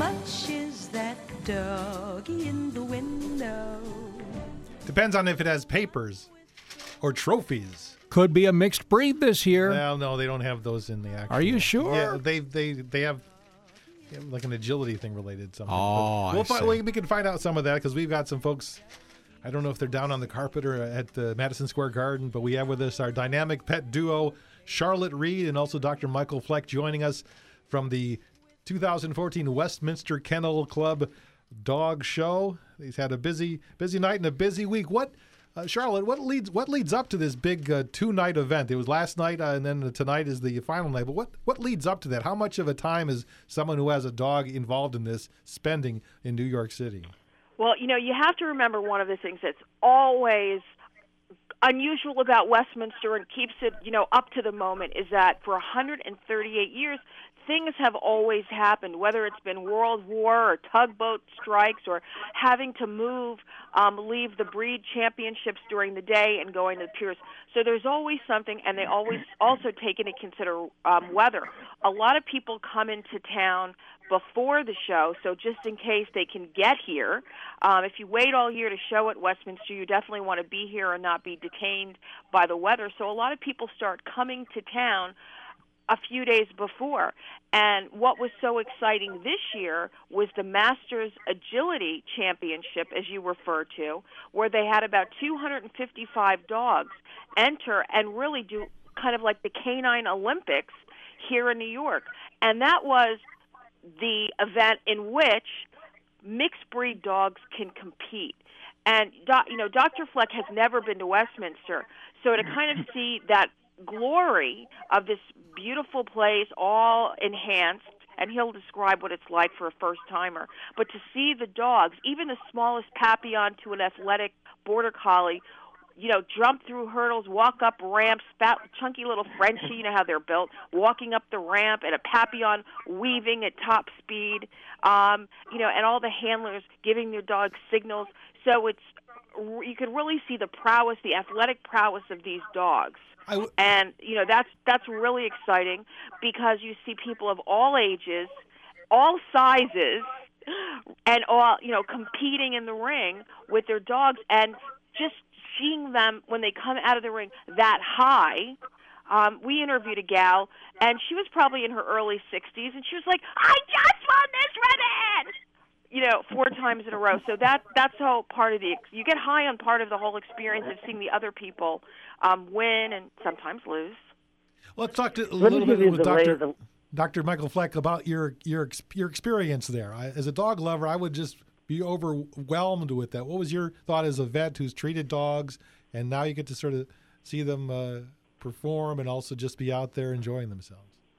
much is that doggy in the window? Depends on if it has papers or trophies. Could be a mixed breed this year. Well, no, they don't have those in the actual. Are you sure? Yeah, they have like an agility thing related something. Oh, we can find out some of that because we've got some folks. I don't know if they're down on the carpet or at the Madison Square Garden, but we have with us our dynamic pet duo, Charlotte Reed, and also Dr. Michael Fleck, joining us from the 2014 Westminster Kennel Club Dog Show. He's had a busy night and a busy week. Charlotte, what leads up to this big 2-night event? It was last night, and then tonight is the final night. But what leads up to that? How much of a time is someone who has a dog involved in this spending in New York City? Well, you have to remember one of the things that's always unusual about Westminster and keeps it, up to the moment is that for 138 years, things have always happened, whether it's been World War or tugboat strikes or having to leave the breed championships during the day and going to the piers. So there's always something, and they always also take into consider weather. A lot of people come into town before the show, so just in case they can get here. If you wait all year to show at Westminster, you definitely want to be here and not be detained by the weather. So a lot of people start coming to town a few days before. And what was so exciting this year was the Masters Agility Championship, as you refer to, where they had about 255 dogs enter and really do kind of like the Canine Olympics here in New York. And that was the event in which mixed breed dogs can compete. And, Dr. Fleck has never been to Westminster, so to kind of see that glory of this beautiful place all enhanced, and he'll describe what it's like for a first-timer, but to see the dogs, even the smallest Papillon to an athletic Border Collie, jump through hurdles, walk up ramps, fat, chunky little Frenchie, you know how they're built, walking up the ramp, and a Papillon weaving at top speed, and all the handlers giving their dogs signals. So you can really see the prowess, the athletic prowess of these dogs. And, that's really exciting because you see people of all ages, all sizes, and all, competing in the ring with their dogs, and just seeing them when they come out of the ring that high. We interviewed a gal, and she was probably in her early 60s, and she was like, I just won this ribbon! 4 times in a row. So that's all part of you get high on part of the whole experience of seeing the other people win and sometimes lose. Let's talk a little bit with Dr. Michael Fleck about your experience there. As a dog lover, I would just be overwhelmed with that. What was your thought as a vet who's treated dogs, and now you get to sort of see them perform and also just be out there enjoying themselves?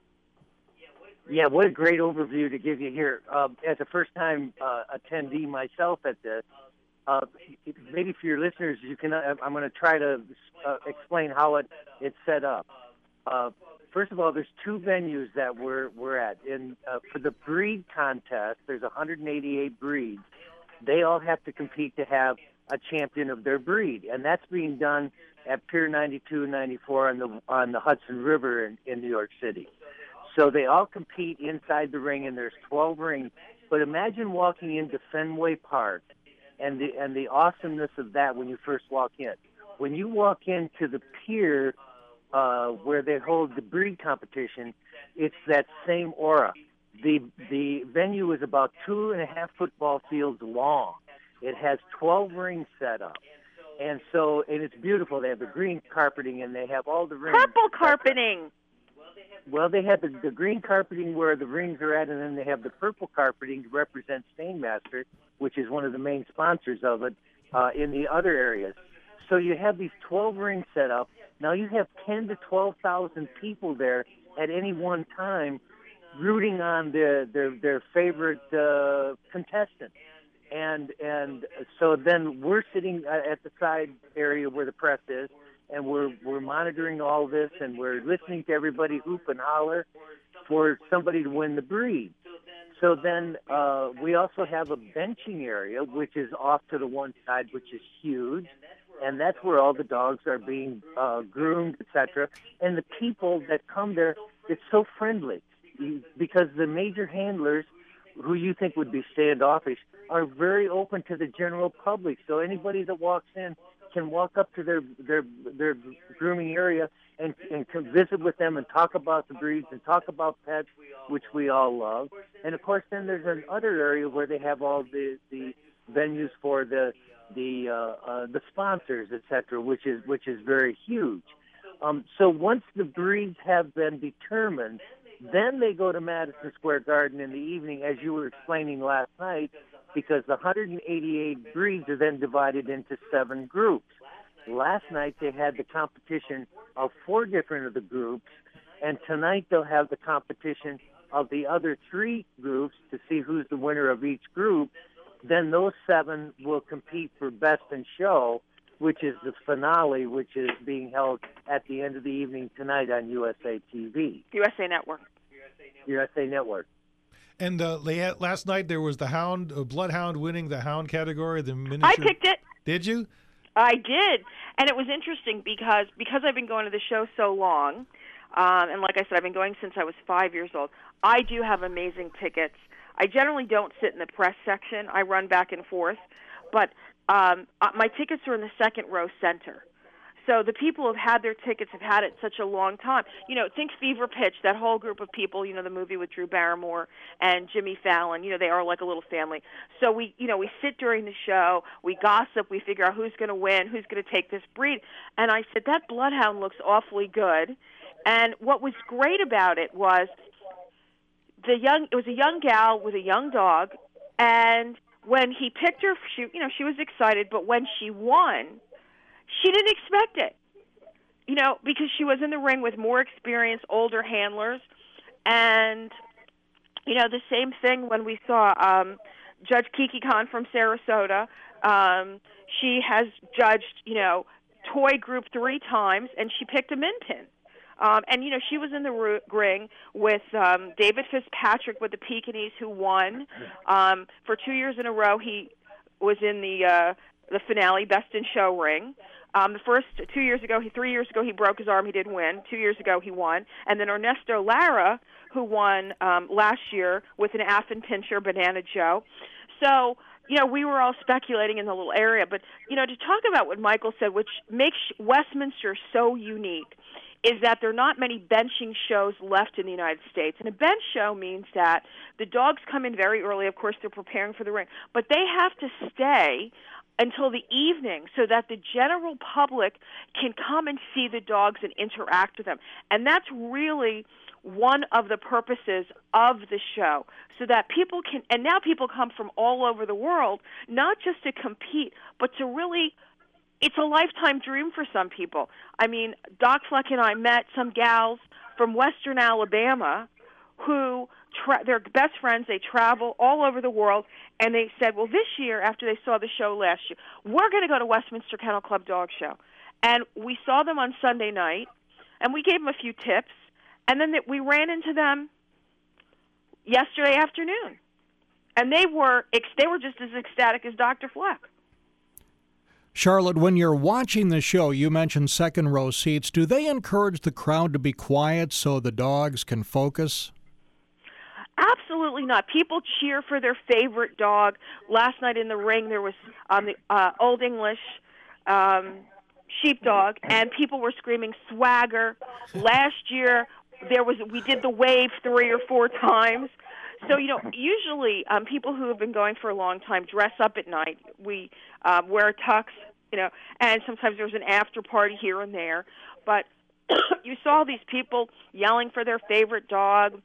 Yeah, what a great overview to give you here. As a first-time attendee myself at this, maybe for your listeners, I'm going to try to explain how it's set up. First of all, there's 2 venues that we're at. For the breed contest, there's 188 breeds. They all have to compete to have a champion of their breed, and that's being done at Pier 92 and 94 on the Hudson River in New York City. So they all compete inside the ring, and there's 12 rings. But imagine walking into Fenway Park and the awesomeness of that when you first walk in. When you walk into the pier where they hold the breed competition, it's that same aura. The venue is about 2.5 football fields long. It has 12 rings set up. And it's beautiful. They have the green carpeting, and they have all the rings. Purple carpeting. Well, they have the green carpeting where the rings are at, and then they have the purple carpeting to represent Stainmaster, which is one of the main sponsors of it, in the other areas. So you have these 12 rings set up. Now you have 10 to 12,000 people there at any one time rooting on their favorite contestant. And so then we're sitting at the side area where the press is, and we're monitoring all this, and we're listening to everybody hoop and holler for somebody to win the breed. So then we also have a benching area, which is off to the one side, which is huge, and that's where all the dogs are being groomed, etc. And the people that come there, it's so friendly because the major handlers who you think would be standoffish are very open to the general public. So anybody that walks in can walk up to their grooming area and can visit with them and talk about the breeds and talk about pets, which we all love. And of course, then there's another area where they have all the venues for the sponsors, etc., which is very huge. So once the breeds have been determined, then they go to Madison Square Garden in the evening, as you were explaining last night, because the 188 breeds are then divided into 7 groups. Last night they had the competition of 4 different of the groups, and tonight they'll have the competition of the other 3 groups to see who's the winner of each group. Then those 7 will compete for Best in Show, which is the finale, which is being held at the end of the evening tonight on USA TV. USA Network. USA Network. And last night there was the Hound, Bloodhound winning the Hound category. The miniature. I picked it. Did you? I did, and it was interesting because I've been going to the show so long, and like I said, I've been going since I was 5 years old. I do have amazing tickets. I generally don't sit in the press section. I run back and forth, but my tickets are in the second row center. So the people who have had their tickets have had it such a long time. You know, think Fever Pitch, that whole group of people, you know, the movie with Drew Barrymore and Jimmy Fallon, you know, they are like a little family. So we sit during the show, we gossip, we figure out who's going to win, who's going to take this breed. And I said, that Bloodhound looks awfully good. And what was great about it was it was a young gal with a young dog, and when he picked her, she was excited, but when she won, she didn't expect it, you know, because she was in the ring with more experienced, older handlers. And, you know, the same thing when we saw Judge Kiki Khan from Sarasota. She has judged, you know, Toy Group 3 times, and she picked a min pin. And, you know, she was in the ring with David Fitzpatrick with the Pekingese, who won. For 2 years in a row, he was in the finale, Best in Show ring. The first 3 years ago, he broke his arm. He didn't win. 2 years ago, he won. And then Ernesto Lara, who won last year with an Affin Pincher, Banana Joe. So, you know, we were all speculating in the little area. But, you know, to talk about what Michael said, which makes Westminster so unique, is that there are not many benching shows left in the United States. And a bench show means that the dogs come in very early. Of course, they're preparing for the ring. But they have to stay until the evening so that the general public can come and see the dogs and interact with them. And that's really one of the purposes of the show, so that people can, and now people come from all over the world, not just to compete, but to really, it's a lifetime dream for some people. I mean, Doc Fleck and I met some gals from Western Alabama who they're best friends. They travel all over the world, and they said, well, this year, after they saw the show last year, we're going to go to Westminster Kennel Club Dog Show. And we saw them on Sunday night, and we gave them a few tips, and then we ran into them yesterday afternoon. And they were just as ecstatic as Dr. Fleck. Charlotte, when you're watching the show, you mentioned second row seats. Do they encourage the crowd to be quiet so the dogs can focus? Absolutely not. People cheer for their favorite dog. Last night in the ring, there was the Old English sheepdog, and people were screaming Swagger. Last year, we did the wave 3 or 4 times. So, you know, usually people who have been going for a long time dress up at night. We wear tux, you know, and sometimes there's an after party here and there. But you saw these people yelling for their favorite dog,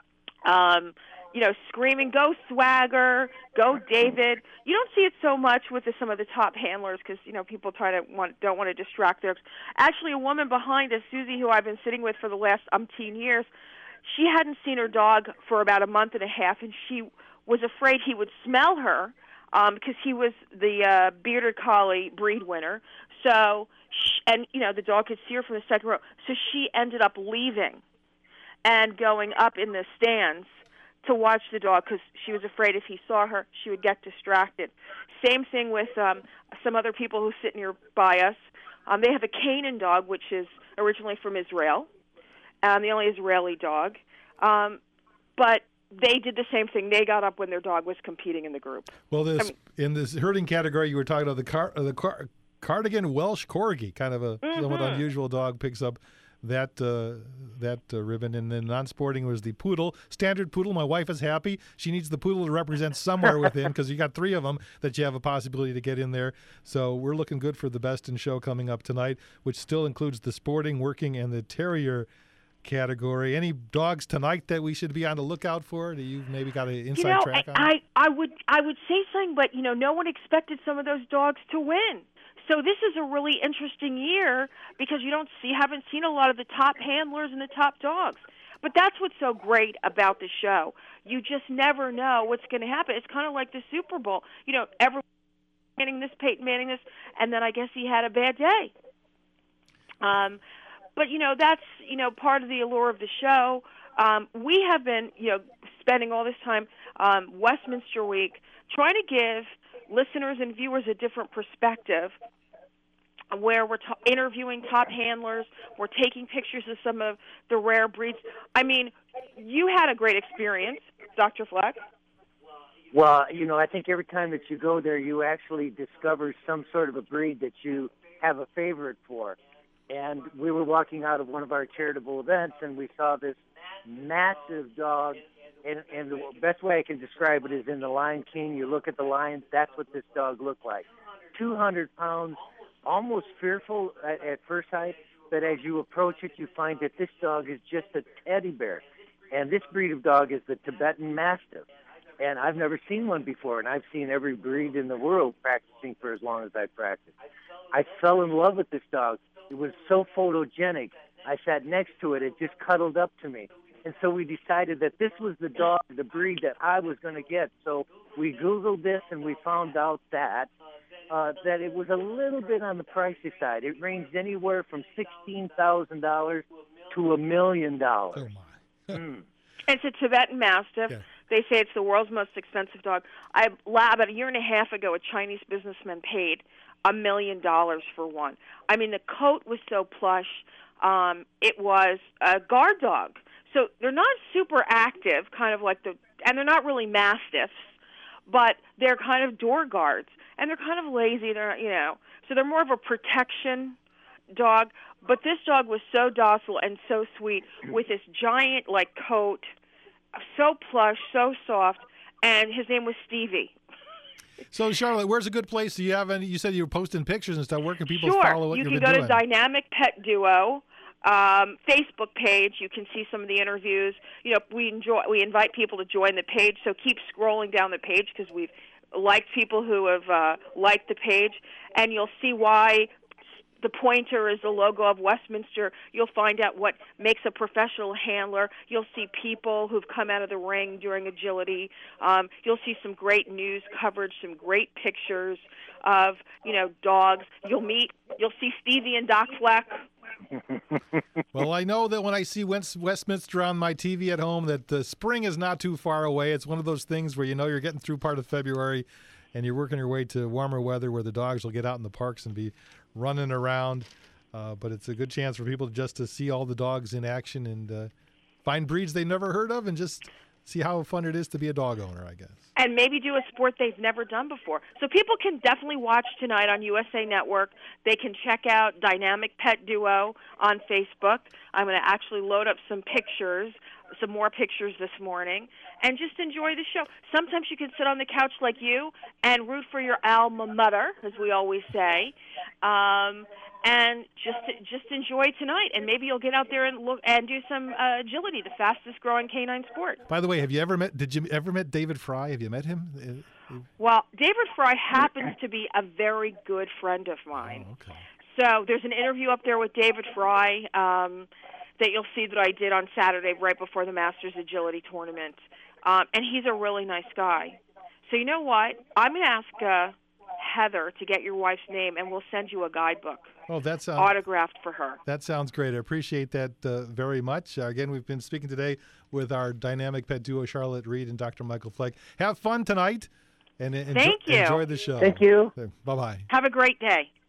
you know, screaming, go Swagger, go David. You don't see it so much with some of the top handlers because, you know, people don't want to distract their. Actually, a woman behind us, Susie, who I've been sitting with for the last umpteen years, she hadn't seen her dog for about a month and a half, and she was afraid he would smell her because he was the bearded collie breed winner. So, and, you know, the dog could see her from the second row. So she ended up leaving and going up in the stands to watch the dog because she was afraid if he saw her, she would get distracted. Same thing with some other people who sit nearby us. They have a Canaan dog, which is originally from Israel, the only Israeli dog. But they did the same thing. They got up when their dog was competing in the group. Well, in this herding category, you were talking about the Cardigan Welsh Corgi, kind of a somewhat unusual dog, picks up that ribbon. And then non-sporting was the poodle, standard poodle. My wife is happy. She needs the poodle to represent somewhere within because you got 3 of them that you have a possibility to get in there. So we're looking good for the Best in Show coming up tonight, which still includes the sporting, working, and the terrier category. Any dogs tonight that we should be on the lookout for? Do you maybe got an inside track on? I would say something, but no one expected some of those dogs to win. So this is a really interesting year because you haven't seen a lot of the top handlers and the top dogs. But that's what's so great about the show. You just never know what's going to happen. It's kind of like the Super Bowl. Everyone Peyton Manning this, and then I guess he had a bad day. But that's part of the allure of the show. We have been spending all this time Westminster Week trying to give listeners and viewers a different perspective, where we're interviewing top handlers, we're taking pictures of some of the rare breeds. I mean, you had a great experience, Dr. Fleck. Well, I think every time that you go there, you actually discover some sort of a breed that you have a favorite for. And we were walking out of one of our charitable events, and we saw this massive dog. And the best way I can describe it is in The Lion King. You look at the lions, that's what this dog looked like. 200 pounds, almost fearful at first sight, but as you approach it, you find that this dog is just a teddy bear. And this breed of dog is the Tibetan Mastiff. And I've never seen one before, and I've seen every breed in the world practicing for as long as I've practiced. I fell in love with this dog. It was so photogenic. I sat next to it. It just cuddled up to me. And so we decided that this was the dog, the breed that I was going to get. So we Googled this, and we found out that it was a little bit on the pricey side. It ranged anywhere from $16,000 to $1 million. Oh, my. It's a Tibetan Mastiff. Yeah. They say it's the world's most expensive dog. About a year and a half ago, a Chinese businessman paid $1 million for one. I mean, the coat was so plush. It was a guard dog. So they're not super active, kind of like and they're not really Mastiffs, but they're kind of door guards, and they're kind of lazy. So they're more of a protection dog. But this dog was so docile and so sweet with this giant coat, so plush, so soft, and his name was Stevie. So, Charlotte, where's a good place? Do you have any? You said you were posting pictures and stuff. Where can people Sure. follow what you've been doing? You can go to Dynamic Pet Duo Facebook page. You can see some of the interviews. We invite people to join the page, so keep scrolling down the page because we've liked people who have liked the page, and you'll see why the pointer is the logo of Westminster. You'll find out what makes a professional handler. You'll see people who've come out of the ring during agility. You'll see some great news coverage, some great pictures of, dogs. You'll see Stevie and Doc Fleck. Well, I know that when I see Westminster on my TV at home, that the spring is not too far away. It's one of those things where you're getting through part of February, and you're working your way to warmer weather where the dogs will get out in the parks and be running around. But it's a good chance for people just to see all the dogs in action and find breeds they've never heard of and just see how fun it is to be a dog owner, I guess. And maybe do a sport they've never done before. So people can definitely watch tonight on USA Network. They can check out Dynamic Pet Duo on Facebook. I'm going to actually load up some more pictures this morning, and just enjoy the show. Sometimes you can sit on the couch like you and root for your alma mater, as we always say, and just enjoy tonight. And maybe you'll get out there and look and do some agility, the fastest growing canine sport. By the way, did you ever met David Fry? Have you met him? Well, David Fry happens to be a very good friend of mine. Oh, okay. So there's an interview up there with David Fry that you'll see that I did on Saturday right before the Masters Agility Tournament. And he's a really nice guy. So you know what? I'm going to ask Heather to get your wife's name, and we'll send you a guidebook. Oh, that's autographed for her. That sounds great. I appreciate that very much. Again, we've been speaking today with our Dynamic Pet Duo, Charlotte Reed and Dr. Michael Fleck. Have fun tonight, and Thank you. Enjoy the show. Thank you. Bye-bye. Have a great day.